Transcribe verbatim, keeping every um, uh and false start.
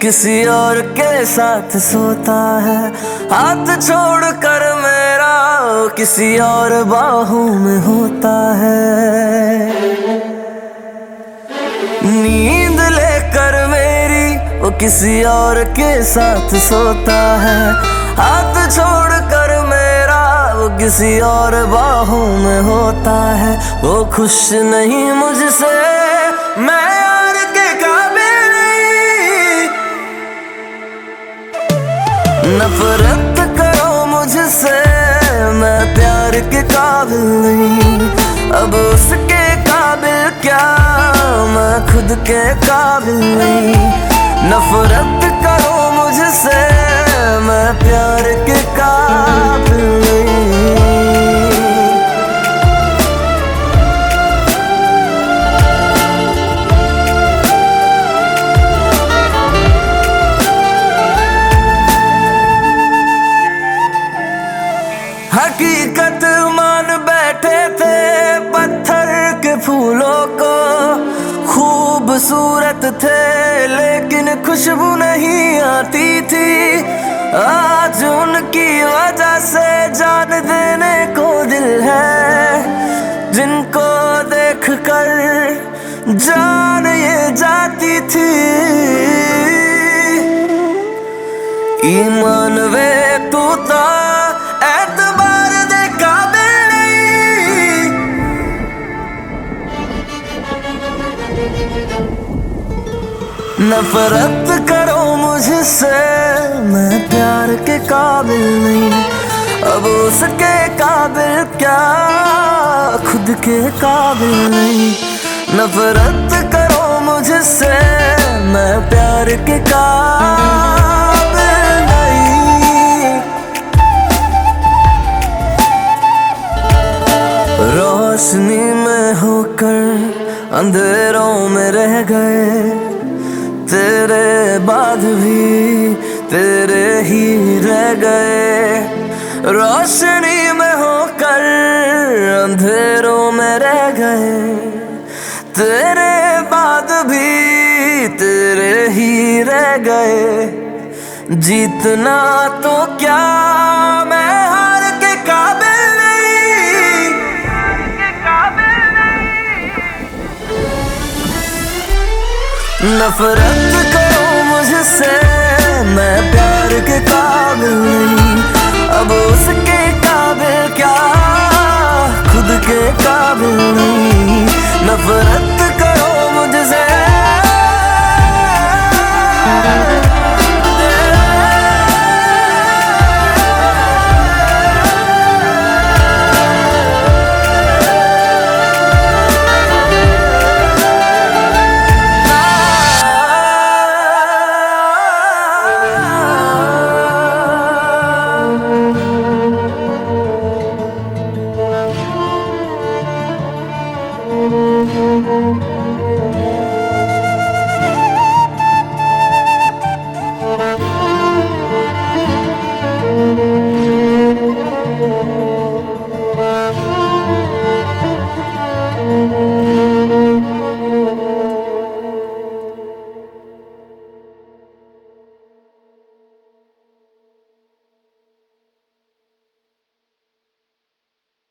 किसी और के साथ सोता है, हाथ छोड़ कर मेरा वो किसी और बाहों में होता है। नींद लेकर मेरी वो किसी और के साथ सोता है, हाथ छोड़ कर मेरा वो किसी और बाहों में होता है। वो खुश नहीं मुझसे, मैं यार के काबिल नहीं। नफरत करो मुझसे, मैं प्यार के काबिल नहीं। अब उसके काबिल क्या, मैं खुद के काबिल नहीं। नफरत करो मुझसे, मैं प्यार के काबिल नहीं। हकीकत मान बैठे थे पत्थर के फूलों को, खूबसूरत थे लेकिन खुशबू नहीं आती थी। आज उनकी वजह से जान देने को दिल है, जिनको देख कर जान ये जाती थी। ईमान वे तू तो एतबार दे काबिल नहीं। नफरत करो मुझसे, मैं प्यार के काबिल नहीं। अब उसके काबिल क्या, खुद के काबिल नहीं। नफरत करो मुझसे, मैं प्यार के काबिल नहीं। रोशनी में होकर अंधेरों में रह गए, तेरे बाद भी तेरे ही रह गए। रोशनी में होकर अंधेरों में रह गए, तेरे बाद भी तेरे ही रह गए। जीतना तो क्या, मैं हार के काबिल नहीं। नफरत करो मुझसे, मैं प्यार के काबिल